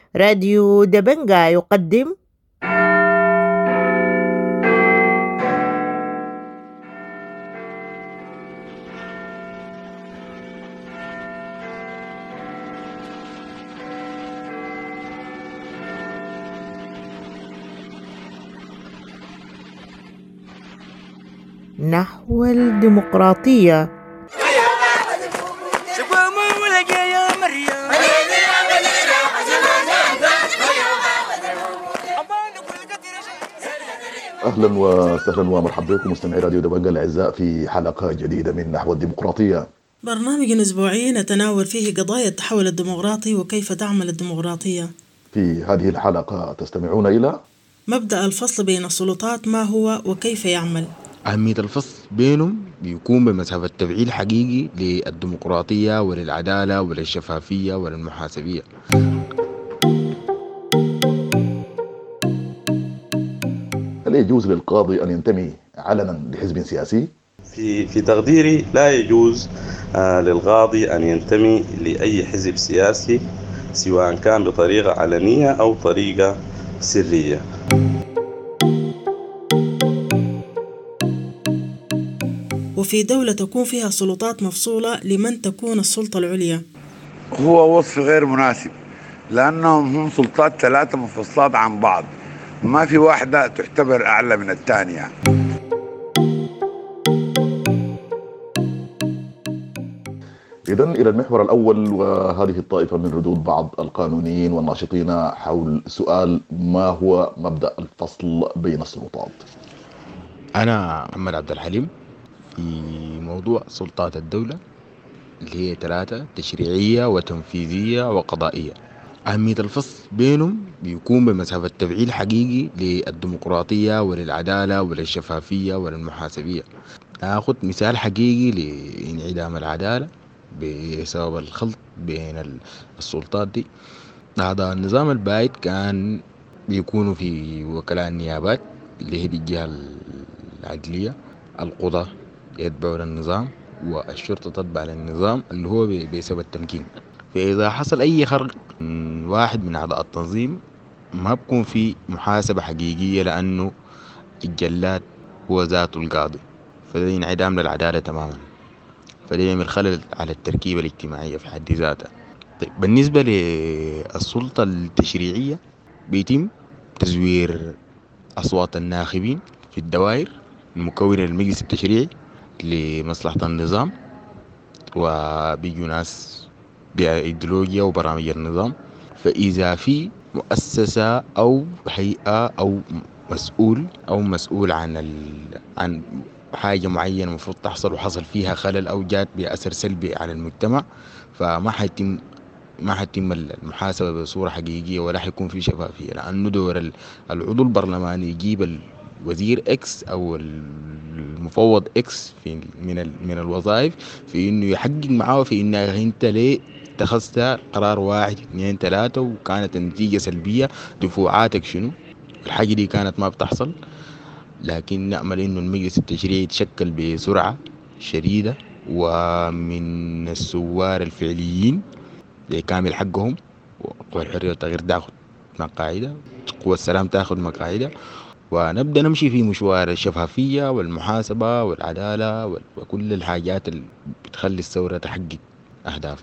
راديو دبنجا يقدم نحو الديمقراطية. أهلا وسهلا ومرحبا بكم مستمعي راديو دبنجة الأعزاء في حلقة جديدة من نحو الديمقراطية. برنامج أسبوعي نتناول فيه قضايا التحول الديمقراطي وكيف تعمل الديمقراطية. في هذه الحلقة تستمعون إلى مبدأ الفصل بين السلطات ما هو وكيف يعمل. أهمية الفصل بينهم بيكون بمثابة تفعيل حقيقي للديمقراطية وللعدالة وللشفافية وللمحاسبية. هل يجوز للقاضي أن ينتمي علنا لحزب سياسي؟ في تقديري لا يجوز للقاضي أن ينتمي لأي حزب سياسي سواء كان بطريقة علنية أو طريقة سرية. وفي دولة تكون فيها سلطات مفصولة لمن تكون السلطة العليا؟ هو وصف غير مناسب لأنهم هم سلطات ثلاثة منفصلات عن بعض، ما في واحدة تعتبر أعلى من الثانية. إذن إلى المحور الأول، وهذه الطائفة من ردود بعض القانونيين والناشطين حول سؤال ما هو مبدأ الفصل بين السلطات. أنا محمد عبد الحليم. في موضوع سلطات الدولة اللي هي 3: تشريعية وتنفيذية وقضائية. أهمية الفصل بينهم بيكون بمثابة تفعيل حقيقي للديمقراطية وللعدالة وللشفافية وللمحاسبية. ناخذ مثال حقيقي لانعدام العدالة بسبب الخلط بين السلطات دي. هذا النظام البائد كان بيكونوا في وكلاء النيابات اللي هي دي الجهة العدلية، القضاة يتبعوا للنظام والشرطة تتبع للنظام اللي هو بسبب التمكين. فإذا حصل أي خرق من واحد من أعضاء التنظيم ما بكون في محاسبة حقيقية، لأنه الجلاد هو ذاته القاضي، فده انعدام للعدالة تماما. فده يعمل خلل على التركيبة الاجتماعية في حد ذاتها. طيب بالنسبة للسلطة التشريعية بيتم تزوير أصوات الناخبين في الدوائر المكونة للمجلس التشريعي لمصلحة النظام، وبيجوا ناس بأيديولوجيا وبرامج النظام. فإذا في مؤسسة أو هيئة أو مسؤول عن حاجة معينة المفروض تحصل وحصل فيها خلل أو جات بأثر سلبي على المجتمع، فما حيتم المحاسبة بصورة حقيقية ولا حيكون في شفافية، لأنه دور العضو البرلماني يجيب الوزير إكس أو المفوض إكس من الوظائف في إنه يحقق معاه في إنه أنت ليه اتخذت قرار 1 2 3 وكانت النتيجة سلبية، دفوعاتك شنو. الحاجة دي كانت ما بتحصل، لكن نأمل إنه المجلس التشريعي يتشكل بسرعة شديدة ومن الثوار الفعليين بكامل حقهم، وقوى الحرية والتغيير تاخد مقاعدها، قوى السلام تاخد مقاعدها، ونبدأ نمشي في مشوار الشفافية والمحاسبة والعدالة وكل الحاجات اللي بتخلي الثورة تحقق أهدافها.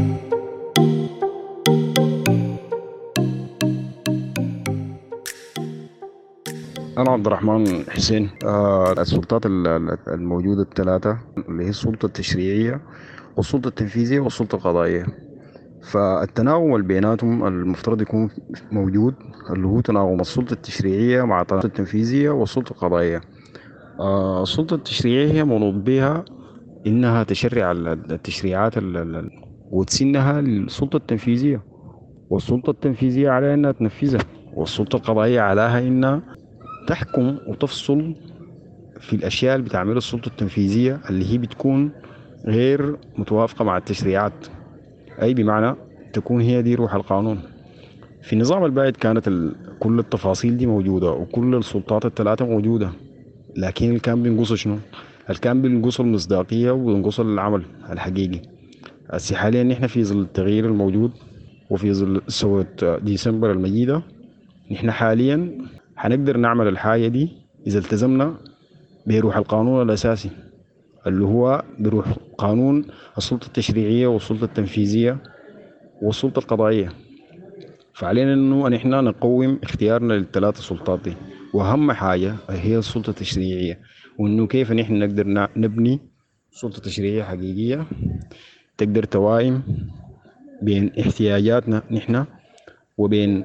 أنا عبد الرحمن حسين. السلطات الموجودة الثلاثة اللي هي السلطة التشريعية والسلطة التنفيذية والسلطة القضائية، فالتناغم بيناتهم المفترض يكون موجود، اللي هو تناغم السلطة التشريعية مع السلطة التنفيذية والسلطة القضائية. السلطة التشريعية هي منوط بها إنها تشرع التشريعات وتسنها للسلطة التنفيذية، والسلطة التنفيذية عليها إنها تنفذها، والسلطة القضائية عليها إنها تحكم وتفصل في الأشياء اللي بتعملها السلطة التنفيذية اللي هي بتكون غير متوافقة مع التشريعات، أي بمعنى تكون هي دي روح القانون. في النظام البائد كانت كل التفاصيل دي موجودة وكل السلطات الثلاثة موجودة، لكن اللي كان بينقصه شنو؟ اللي كان بينقصه المصداقية وبينقصه العمل الحقيقي. حاليا نحن في ظل التغيير الموجود وفي ظل ثورة ديسمبر المجيدة نحن حاليا حنقدر نعمل الحاجة دي إذا التزمنا بروح القانون الأساسي اللي هو بروح قانون السلطة التشريعية والسلطة التنفيذية والسلطة القضائية. فعلينا إنه نحن نقوم اختيارنا للثلاثة سلطات دي، وأهم حاجة هي السلطة التشريعية، وإنه كيف نحن نقدر نبني سلطة تشريعية حقيقية تقدر توائم بين احتياجاتنا نحن وبين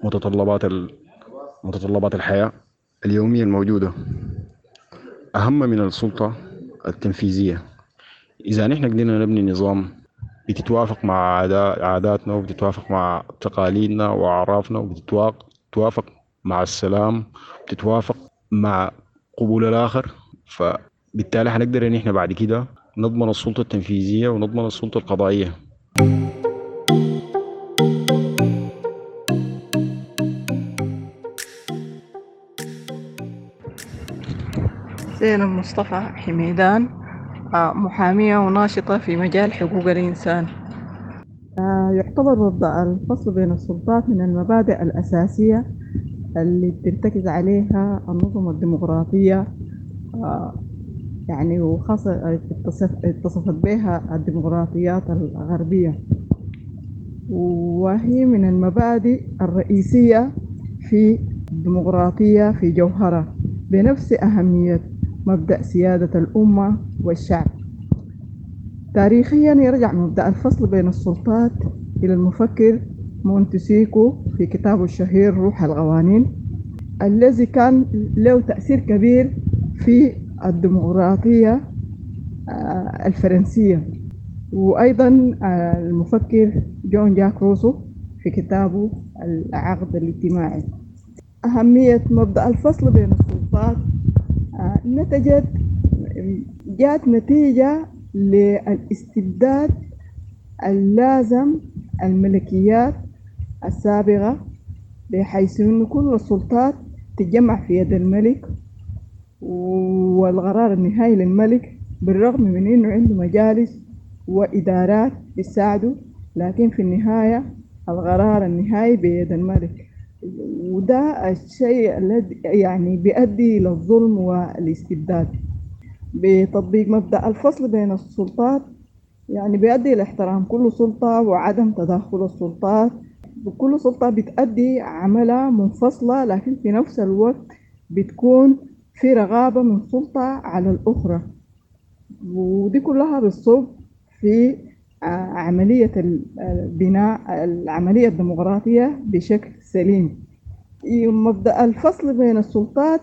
متطلبات الحياة اليومية الموجودة. أهم من السلطة التنفيذية، إذا نحن قدرنا نبني نظام بتتوافق مع عاداتنا وبتتوافق مع تقاليدنا وأعرافنا وبتتوافق مع السلام وبتتوافق مع قبول الآخر، فبالتالي حنقدر إن إحنا بعد كده نضمن السلطة التنفيذية ونضمن السلطة القضائية. زينب مصطفى حميدان، محامية وناشطة في مجال حقوق الإنسان. يعتبر مبدأ الفصل بين السلطات من المبادئ الأساسية اللي بترتكز عليها النظم الديمقراطية، يعني وخاصة اتصفت بها الديمقراطيات الغربية، وهي من المبادئ الرئيسية في الديمقراطية في جوهرها بنفس أهمية مبدأ سيادة الأمة والشعب. تاريخيا يرجع مبدأ الفصل بين السلطات إلى المفكر مونتسكيو في كتابه الشهير روح القوانين، الذي كان له تأثير كبير في الديمقراطية الفرنسية. وأيضا المفكر جون جاك روسو في كتابه العقد الاجتماعي. أهمية مبدأ الفصل بين السلطات جات نتيجة للاستبداد اللازم الملكيات السابقة، بحيث أن كل السلطات تتجمع في يد الملك، والقرار النهائي للملك بالرغم من أنه عنده مجالس وإدارات بتساعده، لكن في النهاية القرار النهائي بيد الملك. وده الشيء الذي يعني بيؤدي للظلم والاستبداد. بتطبيق مبدأ الفصل بين السلطات يعني بيؤدي إلى احترام كل سلطة وعدم تداخل السلطات، وكل سلطة بتأدي عملها منفصلة، لكن في نفس الوقت بتكون في رغبة من سلطة على الأخرى، ودي كلها بتصب في عملية بناء العملية الديمقراطية بشكل سليم. مبدأ الفصل بين السلطات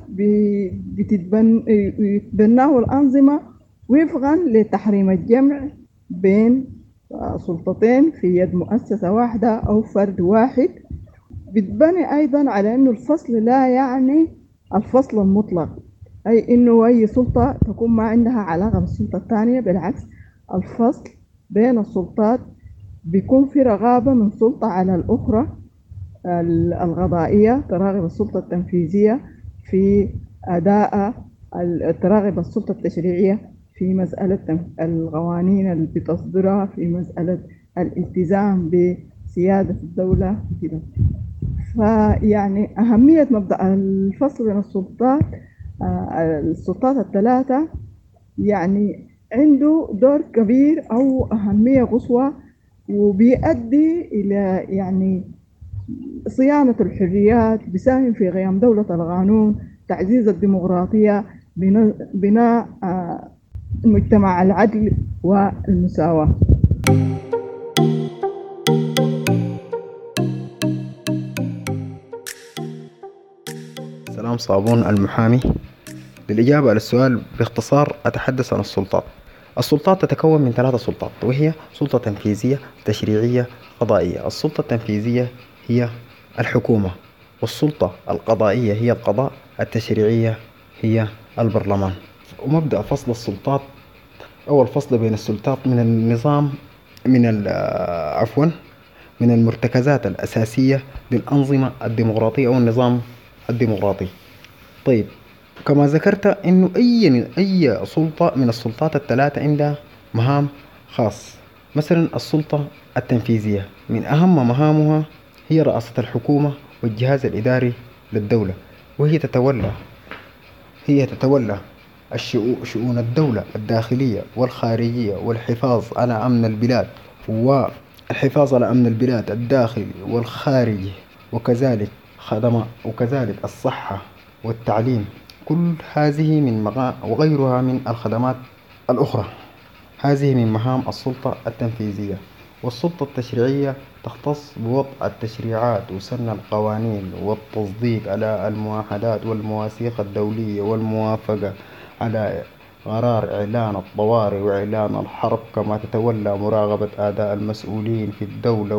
بتتبناه الأنظمة وفقا لتحريم الجمع بين سلطتين في يد مؤسسة واحدة أو فرد واحد. بتبني أيضا على أنه الفصل لا يعني الفصل المطلق، أي أنه أي سلطة تكون ما عندها علاقة بالسلطة الثانية، بالعكس الفصل بين السلطات بيكون في رغبة من سلطة على الأخرى. القضائية تراغب السلطة التنفيذية في أداء، تراغب السلطة التشريعية في مسألة القوانين اللي بتصدرها، في مسألة الالتزام بسيادة الدولة كده. فيعني أهمية مبدأ الفصل بين السلطات الثلاثة يعني عنده دور كبير أو أهمية قصوى، وبيؤدي إلى يعني صيانة الحريات، بيساهم في قيام دولة القانون، تعزيز الديمقراطية، بناء مجتمع العدل والمساواة. سلام صابون المحامي. للإجابة على السؤال باختصار أتحدث عن السلطات. السلطات تتكون من 3 سلطات، وهي سلطة تنفيذية، تشريعية، قضائية. السلطة التنفيذية هي الحكومة، والسلطة القضائية هي القضاء، التشريعية هي البرلمان. ومبدأ فصل السلطات أو الفصل بين السلطات من النظام من المرتكزات الأساسية للأنظمة الديمقراطية أو النظام الديمقراطي. طيب، كما ذكرت إنه أي سلطة من السلطات الثلاثة عندها مهام خاص. مثلا السلطة التنفيذية من أهم مهامها هي رئاسة الحكومة والجهاز الإداري للدولة، وهي تتولى شؤون الدولة الداخلية والخارجية، والحفاظ على أمن البلاد الداخلي والخارجي، وكذلك الصحة والتعليم. كل هذه وغيرها من الخدمات الأخرى. هذه من مهام السلطة التنفيذية. والسلطة التشريعية تختص بوضع التشريعات وسن القوانين والتصديق على المعاهدات والمواثيق الدولية، والموافقة على قرار إعلان الطوارئ وإعلان الحرب، كما تتولى مراقبة أداء المسؤولين في الدولة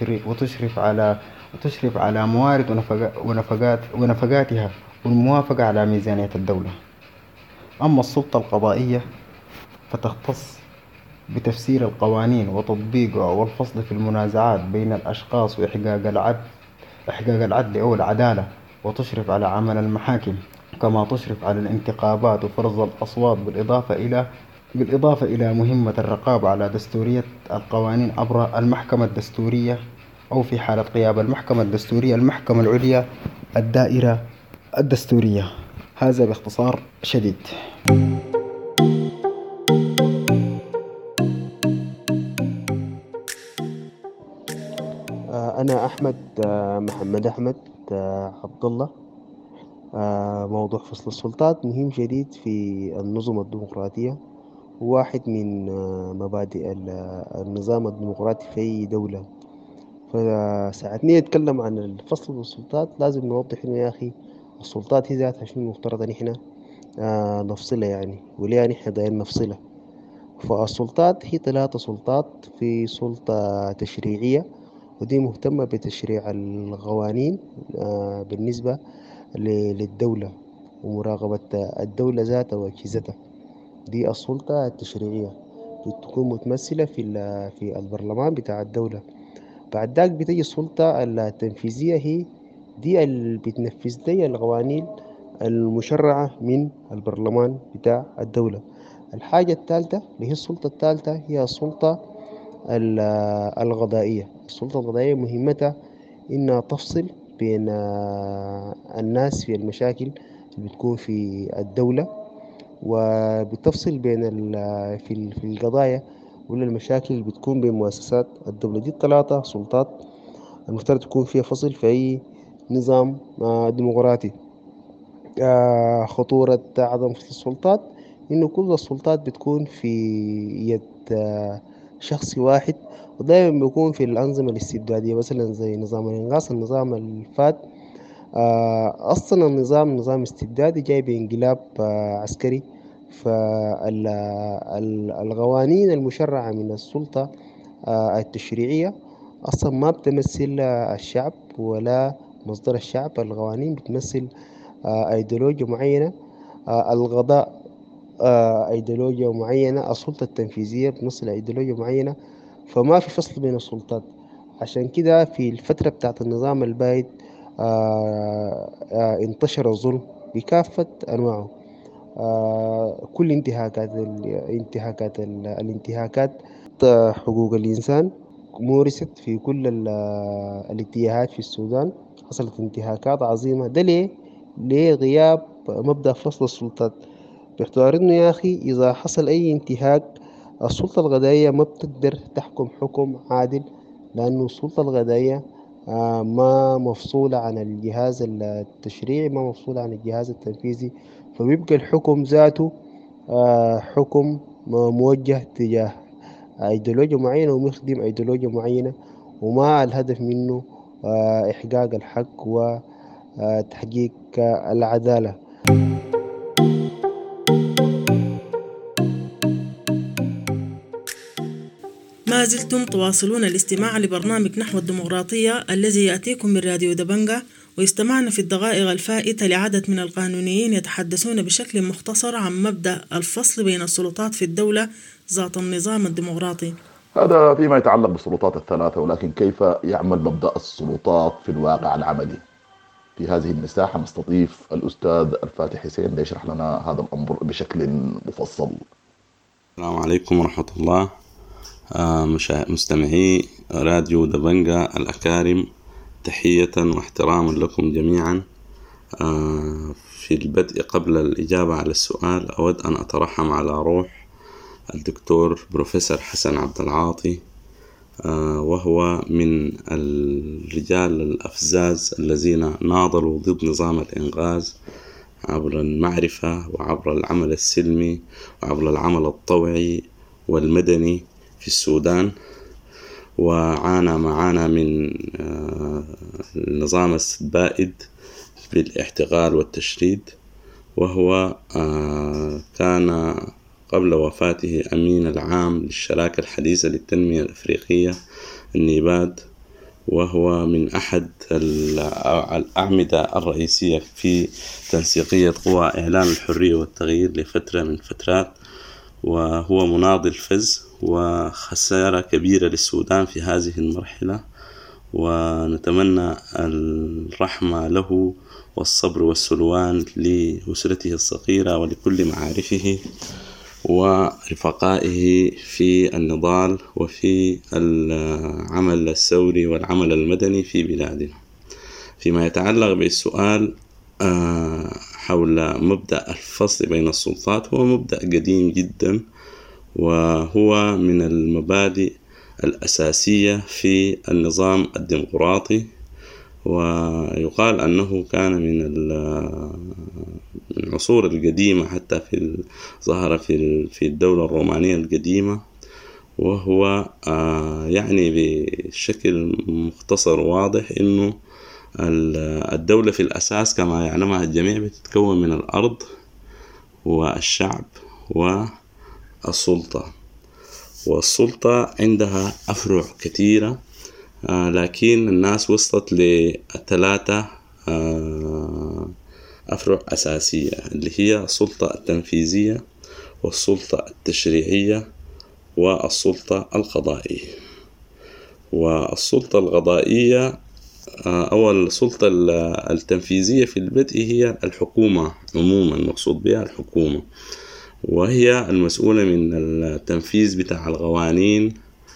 وتشرف على موارد ونفقاتها، والموافقة على ميزانية الدولة. أما السلطة القضائية فتختص بتفسير القوانين وتطبيقها، والفصل في المنازعات بين الأشخاص، وإحقاق العدل أو العدالة، وتشرف على عمل المحاكم، كما تشرف على الانتخابات وفرض الأصوات، بالإضافة إلى مهمة الرقابة على دستورية القوانين عبر المحكمة الدستورية، أو في حالة غياب المحكمة الدستورية المحكمة العليا الدائرة الدستورية. هذا باختصار شديد. أنا أحمد محمد أحمد عبد الله. موضوع فصل السلطات مهم جديد في النظم الديمقراطية، وواحد من مبادئ النظام الديمقراطي في أي دولة. فساعة نتكلم عن الفصل بالسلطات لازم نوضح إنه يا أخي السلطات هي ذاتها شنو المفترض إن إحنا نفصلها يعني، وليه نحن دايرين نفصلها. فالسلطات هي 3 سلطات. في سلطة تشريعية، ودي مهتمة بتشريع القوانين بالنسبة للدولة ومراقبة الدولة ذاتها وأجهزتها. دي السلطة التشريعية، بتكون متمثلة في البرلمان بتاع الدولة. بعد ذاك بتجي السلطة التنفيذية، هي دي اللي بتنفذ لي القوانين المشرعة من البرلمان بتاع الدولة. الحاجة الثالثة اللي هي السلطة الثالثة هي السلطة القضائية. السلطة القضائية مهمتها إنها تفصل بين الناس في المشاكل اللي بتكون في الدولة، وبتفصل بين في القضايا ولا المشاكل اللي بتكون بين مؤسسات الدولة. دي 3 سلطات المفترض تكون فيها فصل في أي نظام ديمقراطي. خطورة عدم فصل السلطات إنه كل السلطات بتكون في يد شخص واحد، ودائما بيكون في الأنظمة الاستبدادية، مثلا زي نظام الإنغاص، النظام الفات. أصلا نظام استبدادي جاي بانقلاب عسكري. فالقوانين المشرعة من السلطة التشريعية أصلا ما بتمثل الشعب ولا مصدر الشعب. القوانين بتمثل أيديولوجيا معينة، القضاء أيديولوجيا معينة، السلطة التنفيذية بتمثل أيديولوجيا معينة. فما في فصل بين السلطات. عشان كده في الفترة بتاعت النظام البائد انتشر الظلم بكافة أنواعه. كل الانتهاكات حقوق الإنسان مورست في كل الاتجاهات في السودان. حصلت انتهاكات عظيمة. ده ليه غياب مبدأ فصل السلطات، باعتبار إنه يا أخي إذا حصل أي انتهاك السلطة القضائية ما بتقدر تحكم حكم عادل، لأنه السلطة القضائية ما مفصولة عن الجهاز التشريعي، ما مفصولة عن الجهاز التنفيذي. فبيبقى الحكم ذاته حكم موجه تجاه أيديولوجيا معينة ومخدم أيديولوجيا معينة، وما الهدف منه إحقاق الحق وتحقيق العدالة. ما زلتم تواصلون الاستماع لبرنامج نحو الديمقراطية الذي يأتيكم من راديو دبنجة، ويستمعنا في الدقائق الفائتة لعدد من القانونيين يتحدثون بشكل مختصر عن مبدأ الفصل بين السلطات في الدولة ذات النظام الديمقراطي. هذا فيما يتعلق بالسلطات ال3، ولكن كيف يعمل مبدأ السلطات في الواقع العملي؟ في هذه المساحة نستضيف الأستاذ الفاتح حسين ليشرح لنا هذا الأمر بشكل مفصل. السلام عليكم ورحمة الله. مستمعي راديو دبنجة الأكارم، تحية واحتراما لكم جميعا. في البدء قبل الإجابة على السؤال أود أن أترحم على روح الدكتور بروفيسور حسن عبد العاطي، وهو من الرجال الأفزاز الذين ناضلوا ضد نظام الإنغاز عبر المعرفة وعبر العمل السلمي وعبر العمل الطوعي والمدني في السودان، وعانى معانا من النظام البائد بالاحتقال والتشريد. وهو كان قبل وفاته أمين العام للشراكة الحديثة للتنمية الأفريقية النيباد، وهو من أحد الأعمدة الرئيسية في تنسيقية قوى إعلان الحرية والتغيير لفترة من فترات، وهو مناضل فز وخسارة كبيرة للسودان في هذه المرحلة، ونتمنى الرحمة له والصبر والسلوان لأسرته الصغيرة ولكل معارفه ورفقائه في النضال وفي العمل الثوري والعمل المدني في بلادنا. فيما يتعلق بالسؤال حول مبدأ الفصل بين السلطات، هو مبدأ قديم جدا، وهو من المبادئ الأساسية في النظام الديمقراطي، ويقال أنه كان من العصور القديمة، حتى ظهر في الدولة الرومانية القديمة. وهو يعني بشكل مختصر واضح أنه الدولة في الأساس كما يعلمها الجميع بتتكون من الأرض والشعب والسلطة، والسلطة عندها أفرع كثيرة، لكن الناس وصلت لثلاثة أفرع أساسية، اللي هي السلطة التنفيذية والسلطة التشريعية والسلطة القضائية. والسلطة القضائية أو السلطة التنفيذية في البدء هي الحكومة عموما، مقصود بها الحكومة، وهي المسؤولة من التنفيذ بتاع القوانين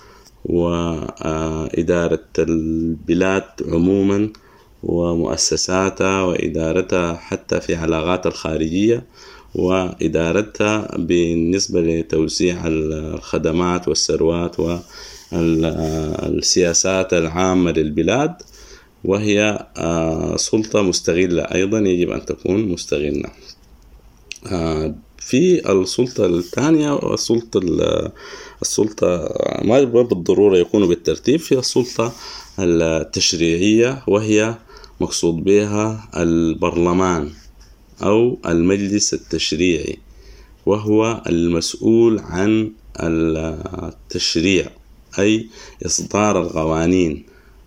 وإدارة البلاد عموما ومؤسساتها وإدارتها حتى في علاقات الخارجية، وإدارتها بالنسبة لتوزيع الخدمات والثروات والسياسات العامة للبلاد. وهي سلطة مستغلة أيضا، يجب أن تكون مستغلة. في السلطة الثانية السلطة ما بالضرورة يكونوا بالترتيب، في السلطة التشريعية، وهي مقصود بها البرلمان أو المجلس التشريعي، وهو المسؤول عن التشريع أي إصدار القوانين،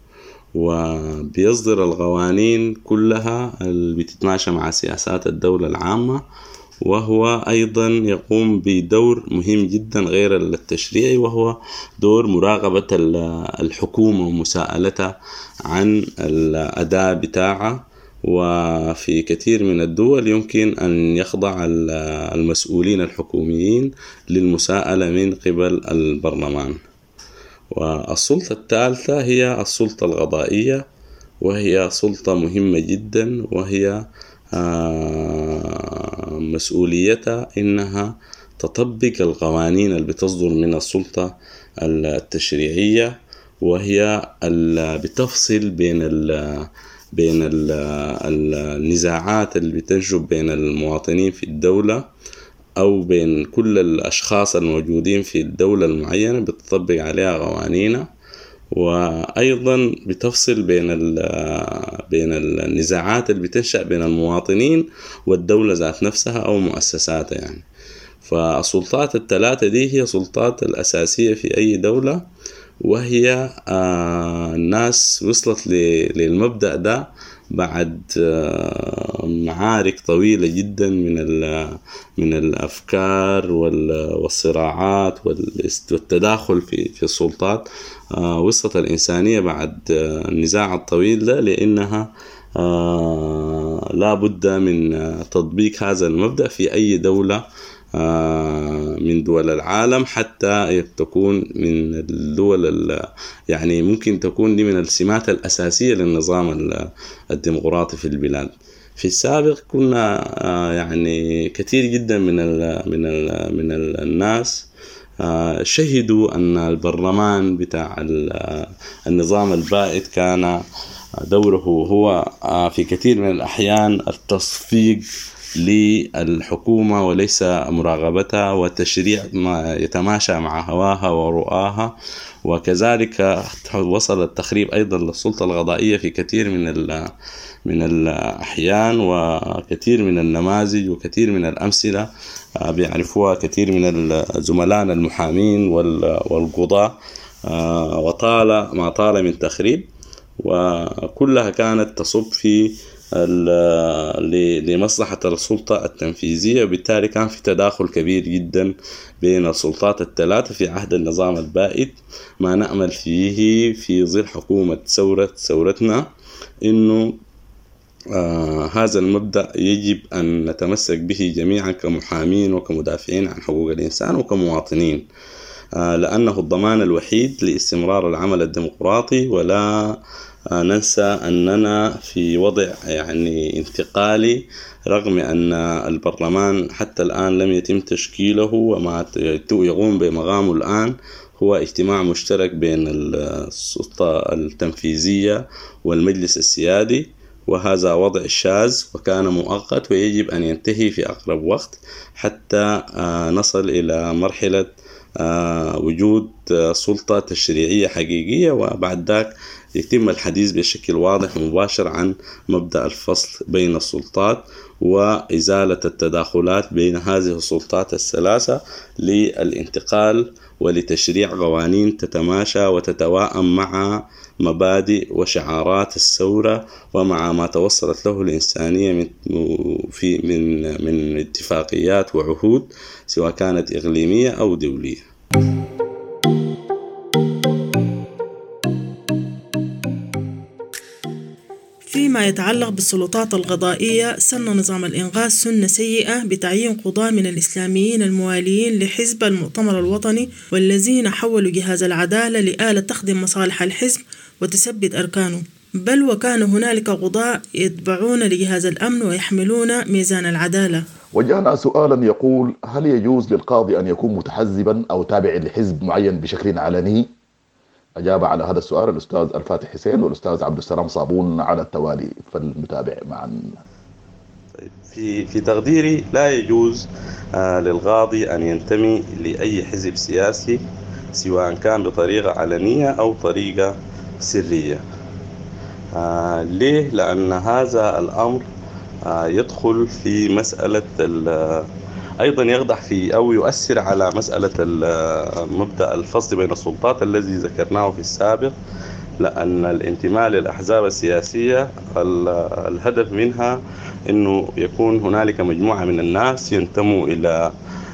وبيصدر القوانين كلها اللي بتتماشى مع سياسات الدولة العامة. وهو أيضا يقوم بدور مهم جدا غير التشريعي، وهو دور مراقبة الحكومة ومساءلتها عن الأداء بتاعها. وفي كثير من الدول يمكن أن يخضع المسؤولين الحكوميين للمساءلة من قبل البرلمان. والسلطة الثالثة هي السلطة القضائية، وهي سلطة مهمة جدا، وهي مسؤوليتها إنها تطبق القوانين اللي بتصدر من السلطة التشريعية، وهي بتفصل بين النزاعات اللي بتنشب بين المواطنين في الدولة أو بين كل الأشخاص الموجودين في الدولة المعينة، بتطبق عليها قوانينها. وأيضا بتفصل بين النزاعات اللي بتنشأ بين المواطنين والدولة ذات نفسها أو مؤسساتها يعني. فالسلطات الثلاثة دي هي سلطات الأساسية في أي دولة، وهي الناس وصلت للمبدأ ده بعد معارك طويلة جدا من الأفكار والصراعات والتداخل في السلطات. وصلت الإنسانية بعد النزاع الطويل ده لأنها لا بد من تطبيق هذا المبدأ في أي دولة من دول العالم، حتى تكون من الدول يعني ممكن تكون دي من السمات الأساسية للنظام الديمقراطي في البلاد. في السابق كنا يعني كثير جدا من الناس شهدوا أن البرلمان بتاع النظام البائد كان دوره هو في كثير من الأحيان التصفيق للحكومة وليس مراقبتها، وتشريع ما يتماشى مع هواها ورؤاها. وكذلك وصل التخريب أيضا للسلطة القضائية في كثير من الأحيان، وكثير من النماذج وكثير من الأمثلة بيعرفوها كثير من زملائنا المحامين والقضاة، وطال ما طال من تخريب، وكلها كانت تصب في لمصلحة السلطة التنفيذية. وبالتالي كان في تداخل كبير جدا بين السلطات الثلاثة في عهد النظام البائد، ما نأمل فيه في ظل حكومة ثورتنا إنه هذا المبدأ يجب أن نتمسك به جميعا كمحامين وكمدافعين عن حقوق الإنسان وكمواطنين، لأنه الضمان الوحيد لاستمرار العمل الديمقراطي. ولا ننسى أننا في وضع يعني انتقالي، رغم أن البرلمان حتى الآن لم يتم تشكيله، وما يقوم بمقامه الآن هو اجتماع مشترك بين السلطة التنفيذية والمجلس السيادي، وهذا وضع شاذ وكان مؤقت ويجب أن ينتهي في أقرب وقت حتى نصل إلى مرحلة وجود سلطة تشريعية حقيقية، وبعد ذلك يتم الحديث بشكل واضح ومباشر عن مبدأ الفصل بين السلطات وإزالة التداخلات بين هذه السلطات الثلاثة للانتقال ولتشريع قوانين تتماشى وتتواءم مع مبادئ وشعارات الثورة ومع ما توصلت له الإنسانية من اتفاقيات وعهود، سواء كانت إقليمية أو دولية. فيما يتعلق بالسلطات القضائية، سن نظام الإنغاث سنة سيئة بتعيين قضاة من الإسلاميين المواليين لحزب المؤتمر الوطني، والذين حولوا جهاز العدالة لآلة تخدم مصالح الحزب وتثبت أركانه، بل وكان هنالك قضاة يتبعون لجهاز الأمن ويحملون ميزان العدالة. وجهنا سؤالا يقول: هل يجوز للقاضي أن يكون متحزبا أو تابع لحزب معين بشكل علني؟ أجاب على هذا السؤال الأستاذ الفاتح حسين والأستاذ عبد السلام صابون على التوالي، فالمتابع معا. في تقديري لا يجوز للقاضي أن ينتمي لأي حزب سياسي، سواء كان بطريقة علنية أو طريقة سرية. ليه؟ لأن هذا الأمر يدخل في مسألة أيضا يخضع في أو يؤثر على مسألة مبدأ الفصل بين السلطات الذي ذكرناه في السابق، لأن الانتماء للأحزاب السياسية الهدف منها أنه يكون هنالك مجموعة من الناس ينتموا إلى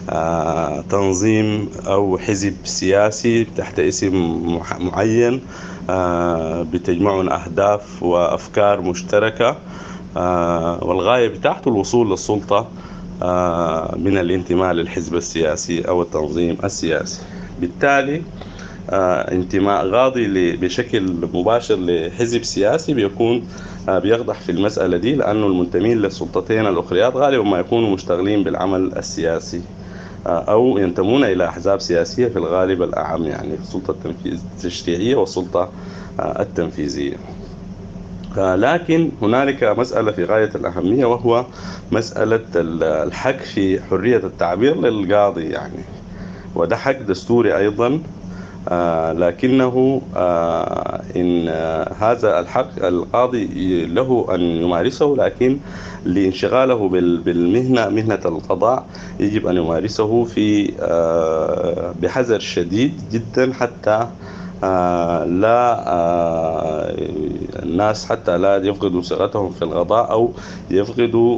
تنظيم أو حزب سياسي تحت اسم معين بتجمعون أهداف وأفكار مشتركة، والغاية بتاعته الوصول للسلطة من الانتماء للحزب السياسي أو التنظيم السياسي. بالتالي انتماء قاضي بشكل مباشر لحزب سياسي بيكون بيقضح في المسألة دي، لأنه المنتمين للسلطتين الأخريات غالبا ما يكونوا مشتغلين بالعمل السياسي أو ينتمون إلى أحزاب سياسية في الغالب الأعم، يعني السلطة التشريعية والسلطة التنفيذية. لكن هنالك مسألة في غاية الأهمية، وهو مسألة الحق في حرية التعبير للقاضي، يعني وده حق دستوري أيضا، لكنه إن هذا الحق القاضي له أن يمارسه، لكن لانشغاله بالمهنة مهنة القضاء يجب أن يمارسه في بحذر شديد جدا، حتى لا الناس حتى لا يفقدوا ثقتهم في القضاء أو يفقدوا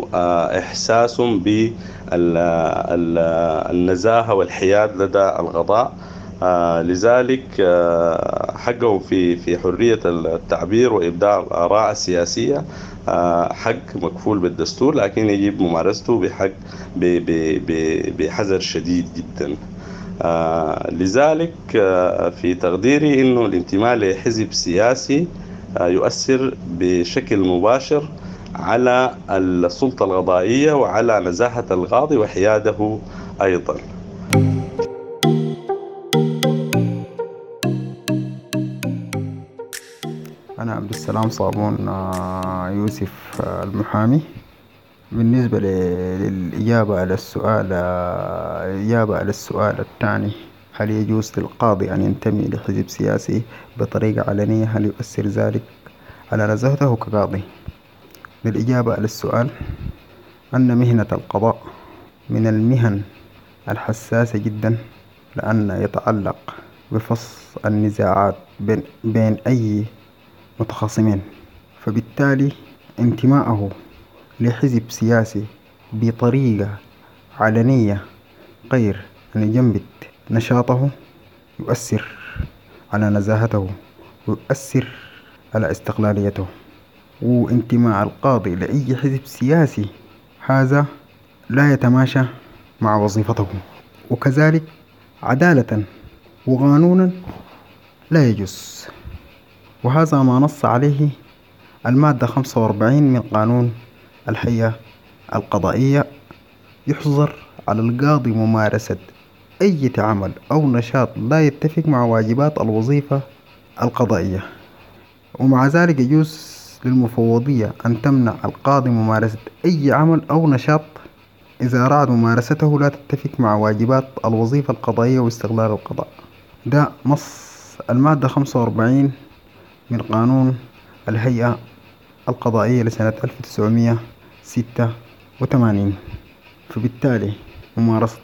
إحساسهم بالنزاهة والحياد لدى القضاء، لذلك حقهم في حرية التعبير وإبداع الآراء السياسية حق مكفول بالدستور، لكن يجب ممارسته بحذر شديد جدا. لذلك في تقديري إنه الانتماء لحزب سياسي يؤثر بشكل مباشر على السلطة القضائية وعلى نزاهة القاضي وحياده أيضا. أنا عبد السلام صابون يوسف المحامي. بالنسبة للإجابة على السؤال الثاني، هل يجوز للقاضي أن ينتمي لحزب سياسي بطريقة علنية؟ هل يؤثر ذلك على نزاهته كقاضي؟ للإجابة على السؤال، أن مهنة القضاء من المهن الحساسة جدا، لأن يتعلق بفصل النزاعات بين أي متخاصمين، فبالتالي انتماءه لحزب سياسي بطريقة علنية غير أن يجمد نشاطه يؤثر على نزاهته ويؤثر على استقلاليته. وانتماء القاضي لأي حزب سياسي هذا لا يتماشى مع وظيفته، وكذلك عدالة وقانونا لا يجوز، وهذا ما نص عليه المادة 45 من قانون الهيئة القضائية. يحظر على القاضي ممارسة أي عمل أو نشاط لا يتفق مع واجبات الوظيفة القضائية، ومع ذلك يجوز للمفوضية أن تمنع القاضي ممارسة أي عمل أو نشاط إذا رأت ممارسته لا تتفق مع واجبات الوظيفة القضائية واستقلال القضاء. ده نص المادة 45 من قانون الهيئة القضائية لسنة 1986. فبالتالي ممارسة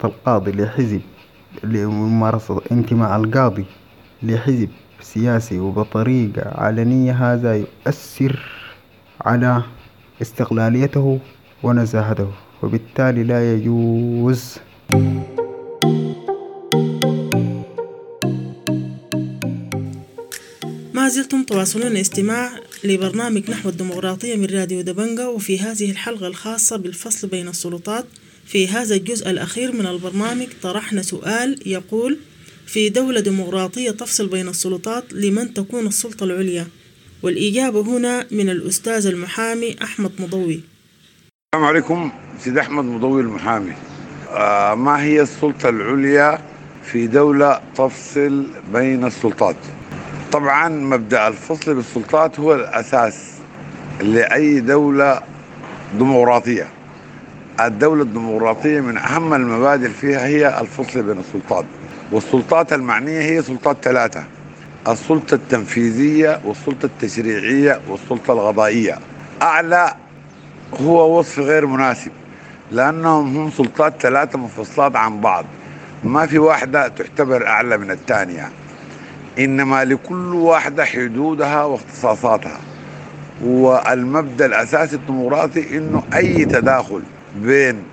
انتماء القاضي لحزب سياسي وبطريقة علنية هذا يؤثر على استقلاليته ونزاهته، وبالتالي لا يجوز. ما زلتم تواصلون استماع لبرنامج نحو الديمقراطية من راديو دبنجة، وفي هذه الحلقة الخاصة بالفصل بين السلطات. في هذا الجزء الأخير من البرنامج طرحنا سؤال يقول: في دولة ديمقراطية تفصل بين السلطات لمن تكون السلطة العليا؟ والإجابة هنا من الأستاذ المحامي أحمد مضوي. السلام عليكم، سيد أحمد مضوي المحامي. ما هي السلطة العليا في دولة تفصل بين السلطات؟ طبعا مبدأ الفصل بالسلطات هو الأساس لأي دولة ديمقراطية. الدولة الديمقراطية من أهم المبادئ فيها هي الفصل بين السلطات، والسلطات المعنية هي سلطات ثلاثة: السلطة التنفيذية والسلطة التشريعية والسلطة القضائية. أعلى هو وصف غير مناسب، لأنهم هم سلطات ثلاثة منفصلات عن بعض، ما في واحدة تعتبر أعلى من الثانية، إنما لكل واحدة حدودها واختصاصاتها. والمبدأ الأساسي الديمقراطي إنه أي تداخل بين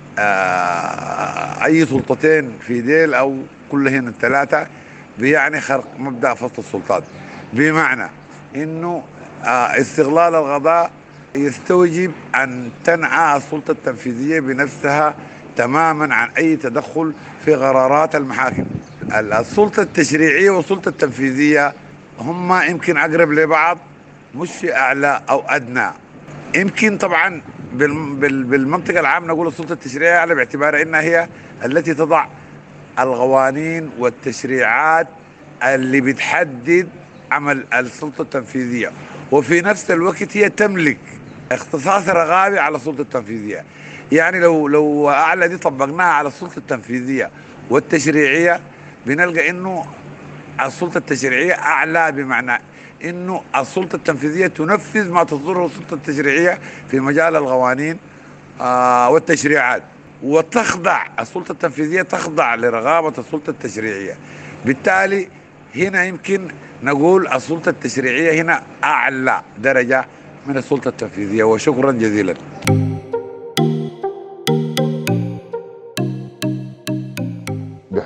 أي سلطتين في ديل أو كلهن الثلاثة بيعني خرق مبدأ فصل السلطات، بمعنى إنه استغلال القضاء يستوجب أن تنعى السلطة التنفيذية بنفسها تماما عن أي تدخل في قرارات المحاكم. السلطة التشريعية والسلطة التنفيذية هما يمكن أقرب لبعض، مش أعلى أو أدنى. يمكن طبعا بالمنطقة العامة نقول السلطة التشريعية أعلى باعتبار أنها هي التي تضع القوانين والتشريعات اللي بتحدد عمل السلطة التنفيذية، وفي نفس الوقت هي تملك اختصاص رقابي على السلطة التنفيذية. يعني لو أعلى دي طبقناها على السلطة التنفيذية والتشريعية بنلقى إنه السلطة التشريعية أعلى، بمعنى إنه السلطة التنفيذية تنفذ ما تصدره السلطة التشريعية في مجال القوانين والتشريعات، وتخضع السلطة التنفيذية تخضع لرقابة السلطة التشريعية. بالتالي هنا يمكن نقول السلطة التشريعية هنا أعلى درجة من السلطة التنفيذية. وشكرا جزيلا.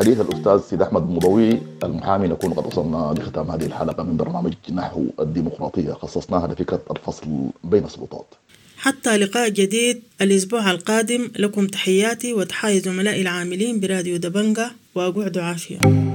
بحديث الأستاذ سيد أحمد مضوي المحامي نكون قد وصلنا لختام هذه الحلقة من برنامج نحو الديمقراطية، خصصناها لفكرة الفصل بين السلطات. حتى لقاء جديد الأسبوع القادم، لكم تحياتي وتحايا زملائي العاملين براديو دبنجة، وأقعدوا عافية.